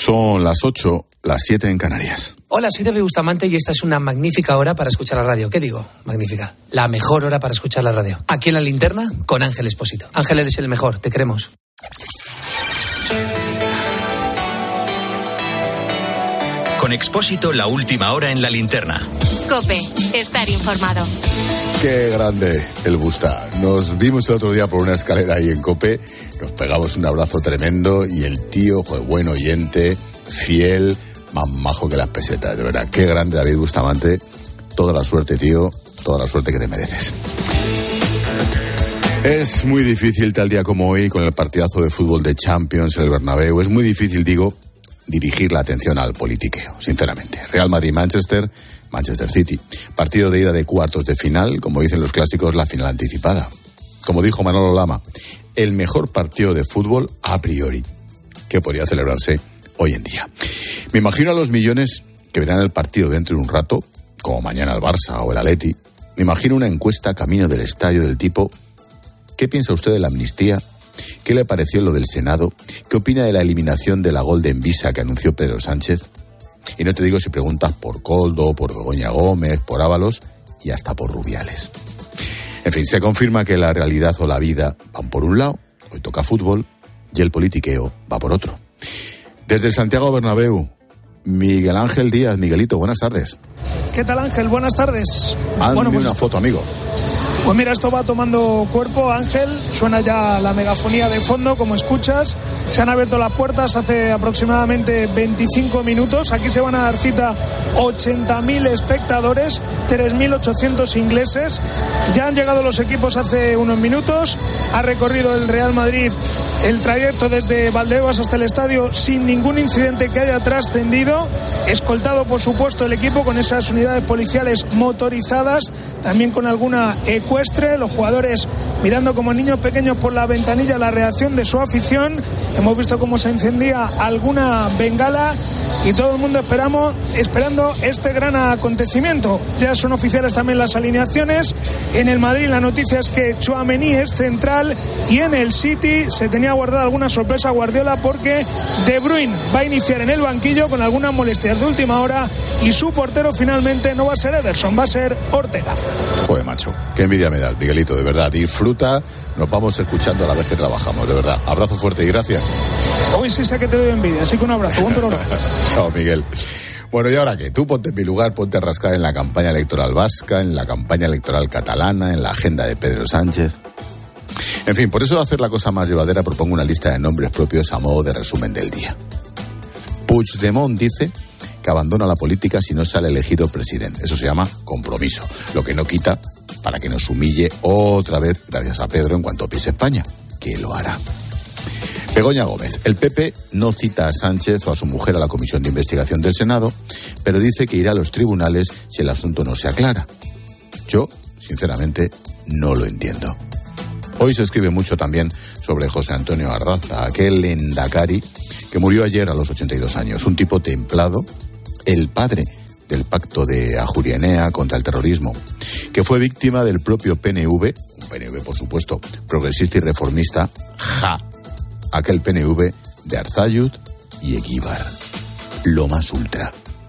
Son las 8, las 7 en Canarias. Hola, soy David Bustamante y esta es una magnífica hora para escuchar la radio. ¿Qué digo? Magnífica. La mejor hora para escuchar la radio. Aquí en La Linterna, con Ángel Expósito. Ángel, eres el mejor, te queremos. Con Expósito, la última hora en La Linterna. COPE, estar informado. Qué grande el Busta. Nos vimos el otro día por una escalera ahí en COPE, nos pegamos un abrazo tremendo y el tío fue buen oyente, fiel, más majo que las pesetas, de verdad. Qué grande David Bustamante. Toda la suerte, tío, toda la suerte que te mereces. Es muy difícil tal día como hoy, con el partidazo de fútbol de Champions en el Bernabéu, es muy difícil, digo, dirigir la atención al politiqueo, sinceramente. Real Madrid-Manchester, Manchester City. Partido de ida de cuartos de final, como dicen los clásicos, la final anticipada. Como dijo Manolo Lama, el mejor partido de fútbol a priori que podría celebrarse hoy en día. Me imagino a los millones que verán el partido dentro de un rato, como mañana el Barça o el Atleti. Me imagino una encuesta camino del estadio del tipo: ¿qué piensa usted de la amnistía? ¿Qué le pareció lo del Senado? ¿Qué opina de la eliminación de la Golden Visa que anunció Pedro Sánchez? Y no te digo si preguntas por Koldo, por Begoña Gómez, por Ábalos y hasta por Rubiales. En fin, se confirma que la realidad o la vida van por un lado, hoy toca fútbol, y el politiqueo va por otro. Desde Santiago Bernabéu, Miguel Ángel Díaz. Miguelito, buenas tardes. ¿Qué tal, Ángel? Buenas tardes. Hazme una foto, amigo. Pues mira, esto va tomando cuerpo, Ángel. Suena ya la megafonía de fondo, como escuchas. Se han abierto las puertas hace aproximadamente 25 minutos. Aquí se van a dar cita 80.000 espectadores, 3.800 ingleses. Ya han llegado los equipos hace unos minutos. Ha recorrido el Real Madrid el trayecto desde Valdebebas hasta el estadio sin ningún incidente que haya trascendido. Escoltado, por supuesto, el equipo con esas unidades policiales motorizadas, también con alguna ecuestre, los jugadores mirando como niños pequeños por la ventanilla la reacción de su afición. Hemos visto cómo se encendía alguna bengala y todo el mundo esperando este gran acontecimiento. Ya son oficiales también las alineaciones. En el Madrid la noticia es que Tchouaméni es central y en el City se tenía guardada alguna sorpresa Guardiola porque De Bruyne va a iniciar en el banquillo con algunas molestias de última hora y su portero finalmente no va a ser Ederson, va a ser Ortega. Joder, macho, qué envidia me das, Miguelito, de verdad. Disfruta, nos vamos escuchando a la vez que trabajamos, de verdad. Abrazo fuerte y gracias. Hoy sí sé que te doy envidia, así que un abrazo. Buen programa. Chao, Miguel. Bueno, ¿y ahora qué? Tú ponte en mi lugar, ponte a rascar en la campaña electoral vasca, en la campaña electoral catalana, en la agenda de Pedro Sánchez. En fin, por eso, de hacer la cosa más llevadera, propongo una lista de nombres propios a modo de resumen del día. Puigdemont dice que abandona la política si no sale elegido presidente. Eso se llama compromiso, lo que no quita para que nos humille otra vez, gracias a Pedro, en cuanto pise España, que lo hará. Begoña Gómez. El PP no cita a Sánchez o a su mujer a la comisión de investigación del Senado, pero dice que irá a los tribunales si el asunto no se aclara. Yo, sinceramente, no lo entiendo. Hoy se escribe mucho también sobre José Antonio Ardaza, aquel endacari que murió ayer a los 82 años. Un tipo templado, el padre del pacto de Ajuria Enea contra el terrorismo, que fue víctima del propio PNV, un PNV, por supuesto, progresista y reformista, aquel PNV de Arzayud y Eguíbar, lo más ultra.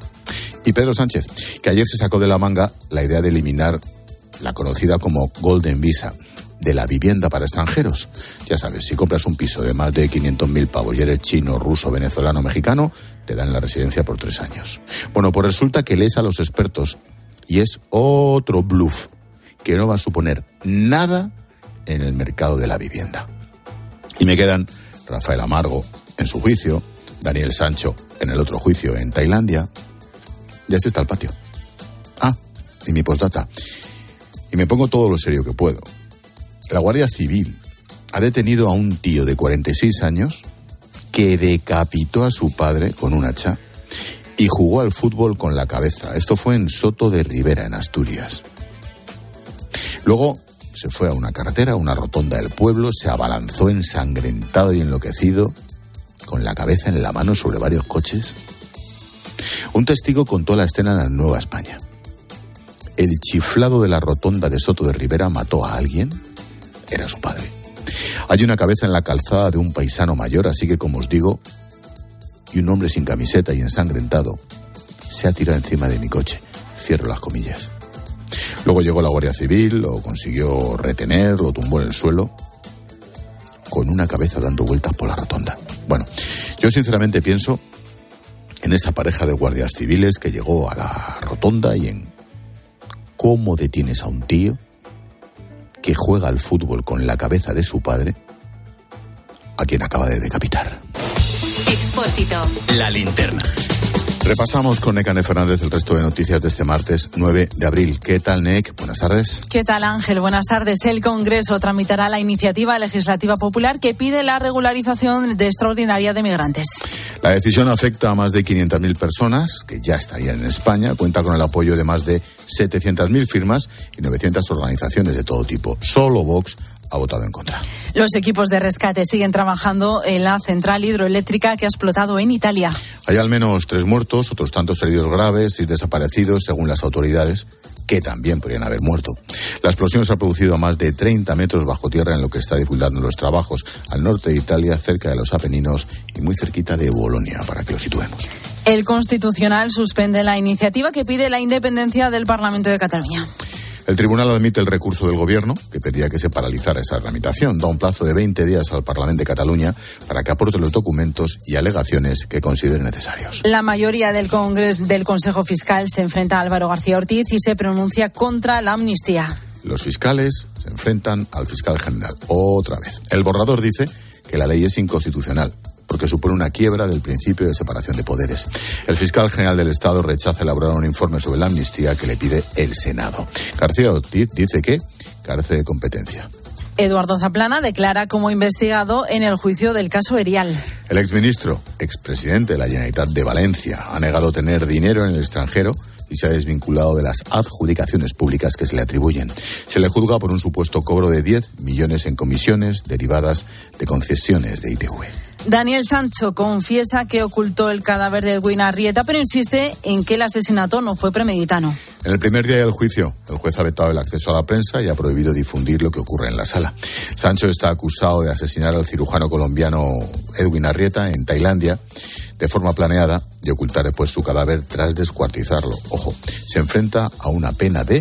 Y Pedro Sánchez, que ayer se sacó de la manga la idea de eliminar la conocida como Golden Visa de la vivienda para extranjeros. Ya sabes, si compras un piso de más de 500.000 pavos y eres chino, ruso, venezolano, mexicano, te dan la residencia por 3 años. Bueno, pues resulta que lees a los expertos y es otro bluff que no va a suponer nada en el mercado de la vivienda. Y me quedan Rafael Amargo en su juicio, Daniel Sancho en el otro juicio en Tailandia. Y así está el patio. Y mi postdata. Y me pongo todo lo serio que puedo. La Guardia Civil ha detenido a un tío de 46 años que decapitó a su padre con un hacha y jugó al fútbol con la cabeza. Esto fue en Soto de Ribera, en Asturias. Luego se fue a una carretera, a una rotonda del pueblo, se abalanzó ensangrentado y enloquecido, con la cabeza en la mano sobre varios coches. Un testigo contó la escena en la Nueva España. El chiflado de la rotonda de Soto de Ribera mató a alguien. Era su padre. Hay una cabeza en la calzada de un paisano mayor, así que, como os digo, y un hombre sin camiseta y ensangrentado se ha tirado encima de mi coche. Cierro las comillas. Luego llegó la Guardia Civil, lo consiguió retener, lo tumbó en el suelo, con una cabeza dando vueltas por la rotonda. Bueno, yo sinceramente pienso en esa pareja de guardias civiles que llegó a la rotonda y en cómo detienes a un tío que juega al fútbol con la cabeza de su padre, a quien acaba de decapitar. Expósito. La linterna. Repasamos con Nekane Fernández el resto de noticias de este martes 9 de abril. ¿Qué tal, Nek? Buenas tardes. ¿Qué tal, Ángel? Buenas tardes. El Congreso tramitará la iniciativa legislativa popular que pide la regularización extraordinaria de migrantes. La decisión afecta a más de 500.000 personas que ya estarían en España. Cuenta con el apoyo de más de 700.000 firmas y 900 organizaciones de todo tipo. Solo Vox ha votado en contra. Los equipos de rescate siguen trabajando en la central hidroeléctrica que ha explotado en Italia. Hay al menos 3 muertos, otros tantos heridos graves y desaparecidos, según las autoridades, que también podrían haber muerto. La explosión se ha producido a más de 30 metros bajo tierra en lo que está divulgando los trabajos al norte de Italia, cerca de los Apeninos y muy cerquita de Bolonia, para que lo situemos. El Constitucional suspende la iniciativa que pide la independencia del Parlamento de Cataluña. El tribunal admite el recurso del Gobierno, que pedía que se paralizara esa tramitación. Da un plazo de 20 días al Parlamento de Cataluña para que aporte los documentos y alegaciones que considere necesarios. La mayoría del Consejo Fiscal se enfrenta a Álvaro García Ortiz y se pronuncia contra la amnistía. Los fiscales se enfrentan al fiscal general. Otra vez. El borrador dice que la ley es inconstitucional, porque supone una quiebra del principio de separación de poderes. El fiscal general del Estado rechaza elaborar un informe sobre la amnistía que le pide el Senado. García Ortiz dice que carece de competencia. Eduardo Zaplana declara como investigado en el juicio del caso Erial. El expresidente de la Generalitat de Valencia, ha negado tener dinero en el extranjero y se ha desvinculado de las adjudicaciones públicas que se le atribuyen. Se le juzga por un supuesto cobro de 10 millones en comisiones derivadas de concesiones de ITV. Daniel Sancho confiesa que ocultó el cadáver de Edwin Arrieta, pero insiste en que el asesinato no fue premeditado. En el primer día del juicio, el juez ha vetado el acceso a la prensa y ha prohibido difundir lo que ocurre en la sala. Sancho está acusado de asesinar al cirujano colombiano Edwin Arrieta en Tailandia de forma planeada y ocultar después su cadáver tras descuartizarlo. Ojo, se enfrenta a una pena de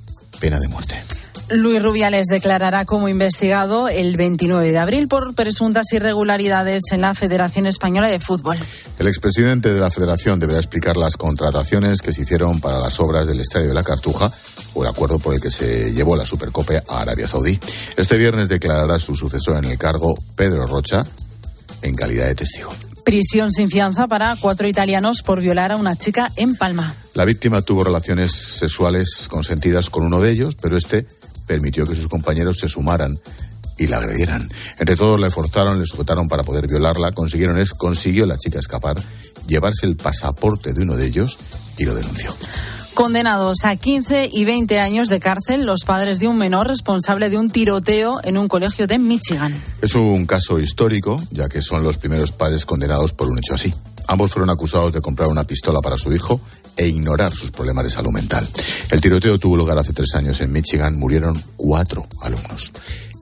muerte. Luis Rubiales declarará como investigado el 29 de abril por presuntas irregularidades en la Federación Española de Fútbol. El expresidente de la Federación deberá explicar las contrataciones que se hicieron para las obras del Estadio de la Cartuja o el acuerdo por el que se llevó la Supercopa a Arabia Saudí. Este viernes declarará su sucesor en el cargo, Pedro Rocha, en calidad de testigo. Prisión sin fianza para 4 italianos por violar a una chica en Palma. La víctima tuvo relaciones sexuales consentidas con uno de ellos, pero este permitió que sus compañeros se sumaran y la agredieran. Entre todos le forzaron, le sujetaron para poder violarla. Consiguió la chica escapar, llevarse el pasaporte de uno de ellos y lo denunció. Condenados a 15 y 20 años de cárcel los padres de un menor responsable de un tiroteo en un colegio de Michigan. Es un caso histórico, ya que son los primeros padres condenados por un hecho así. Ambos fueron acusados de comprar una pistola para su hijo e ignorar sus problemas de salud mental. El tiroteo tuvo lugar hace 3 años en Michigan. Murieron 4 alumnos.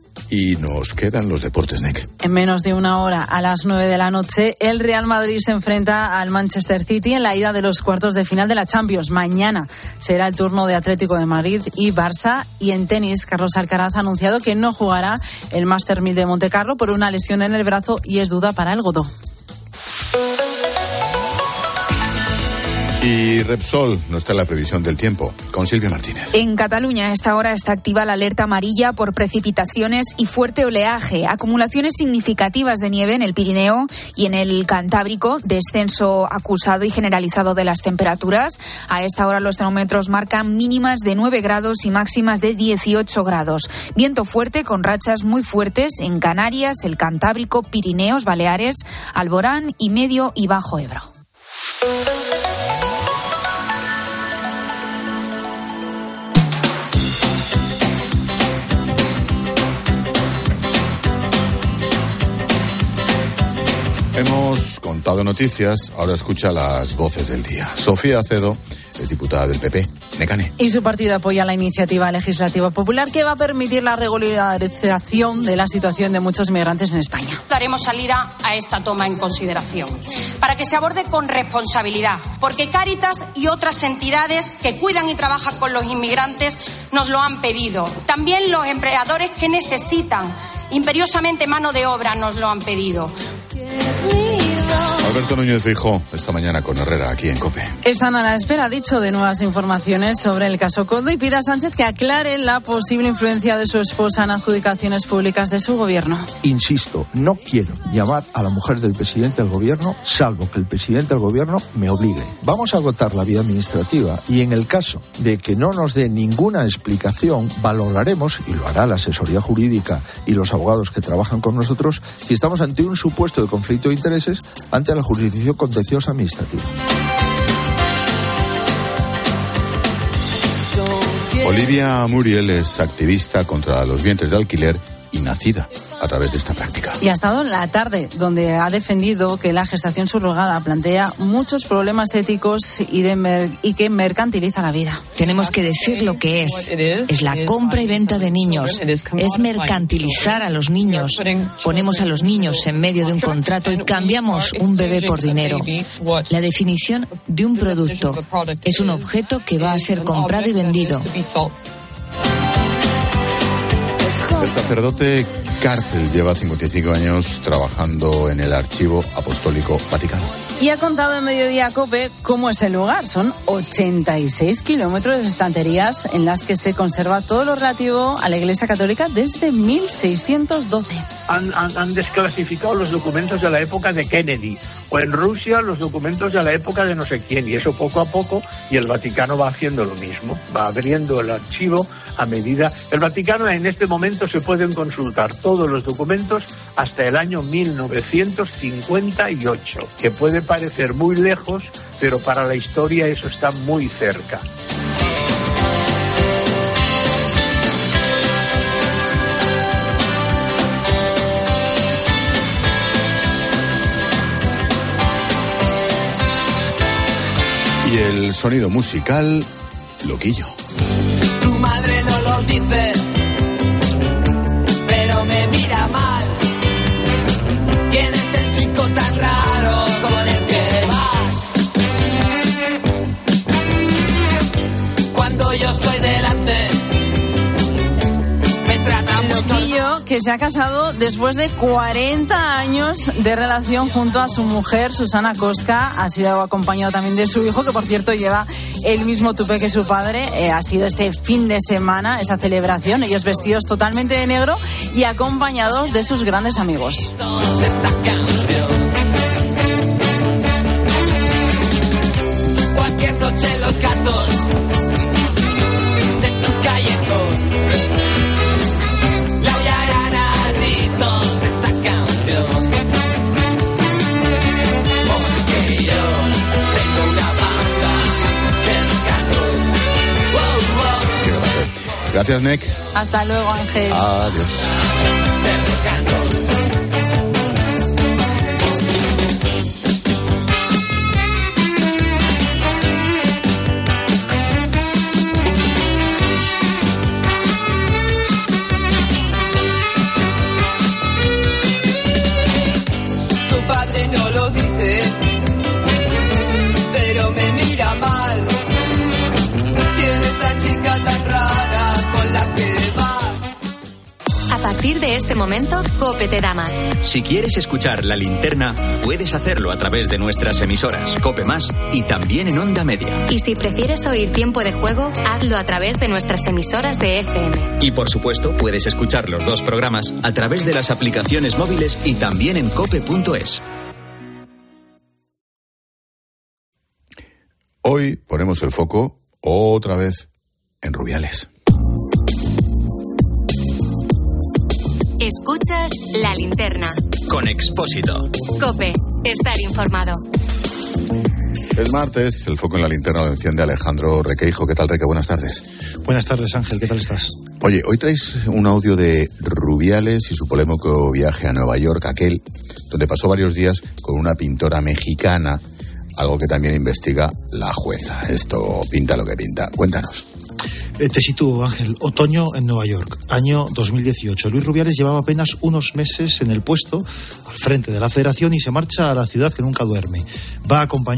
Y nos quedan los deportes, Nick. En menos de una hora, a las 9 de la noche, el Real Madrid se enfrenta al Manchester City en la ida de los cuartos de final de la Champions. Mañana será el turno de Atlético de Madrid y Barça. Y en tenis, Carlos Alcaraz ha anunciado que no jugará el Master 1000 de Montecarlo por una lesión en el brazo y es duda para el Godó. Y Repsol no está en la previsión del tiempo, con Silvia Martínez. En Cataluña a esta hora está activa la alerta amarilla por precipitaciones y fuerte oleaje, acumulaciones significativas de nieve en el Pirineo y en el Cantábrico, descenso acusado y generalizado de las temperaturas. A esta hora los termómetros marcan mínimas de 9 grados y máximas de 18 grados. Viento fuerte con rachas muy fuertes en Canarias, el Cantábrico, Pirineos, Baleares, Alborán y Medio y Bajo Ebro. Hemos contado noticias, ahora escucha las voces del día. Sofía Acedo es diputada del PP. Nekane. Y su partido apoya la iniciativa legislativa popular que va a permitir la regularización de la situación de muchos migrantes en España. Daremos salida a esta toma en consideración para que se aborde con responsabilidad, porque Cáritas y otras entidades que cuidan y trabajan con los inmigrantes nos lo han pedido. También los empleadores que necesitan imperiosamente mano de obra nos lo han pedido. Alberto Núñez Feijóo esta mañana con Herrera aquí en COPE. Están a la espera, ha dicho, de nuevas informaciones sobre el caso Coldo y pide a Sánchez que aclare la posible influencia de su esposa en adjudicaciones públicas de su gobierno. Insisto, no quiero llamar a la mujer del presidente del gobierno, salvo que el presidente del gobierno me obligue. Vamos a agotar la vía administrativa y en el caso de que no nos dé ninguna explicación, valoraremos, y lo hará la asesoría jurídica y los abogados que trabajan con nosotros, si estamos ante un supuesto de conflicto de intereses ante la jurisdicción contenciosa administrativa. Olivia Muriel es activista contra los vientres de alquiler y nacida a través de esta práctica. Y ha estado en La Tarde, donde ha defendido que la gestación subrogada plantea muchos problemas éticos y que mercantiliza la vida. Tenemos que decir lo que es. Es la compra y venta de niños. Es mercantilizar a los niños. Ponemos a los niños en medio de un contrato y cambiamos un bebé por dinero. La definición de un producto es un objeto que va a ser comprado y vendido. El sacerdote Cárcel lleva 55 años trabajando en el Archivo Apostólico Vaticano. Y ha contado en Mediodía COPE cómo es el lugar. Son 86 kilómetros de estanterías en las que se conserva todo lo relativo a la Iglesia Católica desde 1612. Han desclasificado los documentos de la época de Kennedy, o en Rusia los documentos de la época de no sé quién, y eso poco a poco, y el Vaticano va haciendo lo mismo, va abriendo el archivo a medida. El Vaticano en este momento se pueden consultar todos los documentos hasta el año 1958, que puede parecer muy lejos, pero para la historia eso está muy cerca. Y el sonido musical, Loquillo. Tu madre no lo dice, pero me mira mal. ¿Quién es el chico tan raro con el que vas? Cuando yo estoy delante, me trata muy Loquillo, que se ha casado después de 40 años de relación junto a su mujer, Susana Cosca. Ha sido acompañado también de su hijo, que por cierto lleva el mismo tupé que su padre. Ha sido este fin de semana esa celebración, ellos vestidos totalmente de negro y acompañados de sus grandes amigos. Cualquier noche los gatos de tu callejón la aullarán a gritos esta canción, porque yo tengo una banda de rock and roll. Wow, wow. Gracias, Nek. Hasta luego, Ángel. Adiós. De rock and roll. No lo dice, pero me mira mal. ¿Quién es la chica tan rara con la que vas? A partir de este momento, COPE te da más. Si quieres escuchar La Linterna, puedes hacerlo a través de nuestras emisoras COPE Más y también en Onda Media. Y si prefieres oír Tiempo de Juego, hazlo a través de nuestras emisoras de FM. Y por supuesto, puedes escuchar los dos programas a través de las aplicaciones móviles y también en cope.es. Hoy ponemos el foco otra vez en Rubiales. Escuchas La Linterna. Con Expósito. COPE, estar informado. Es martes, el foco en la linterna lo enciende Alejandro Requeijo. ¿Qué tal, Reque? Buenas tardes. Buenas tardes, Ángel. ¿Qué tal estás? Oye, hoy traes un audio de Rubiales y su polémico viaje a Nueva York, aquel donde pasó varios días con una pintora mexicana algo que también investiga la jueza. Esto pinta lo que pinta. Cuéntanos. Te sitúo, Ángel. Otoño en Nueva York, año 2018. Luis Rubiales llevaba apenas unos meses en el puesto al frente de la federación y se marcha a la ciudad que nunca duerme. Va acompañado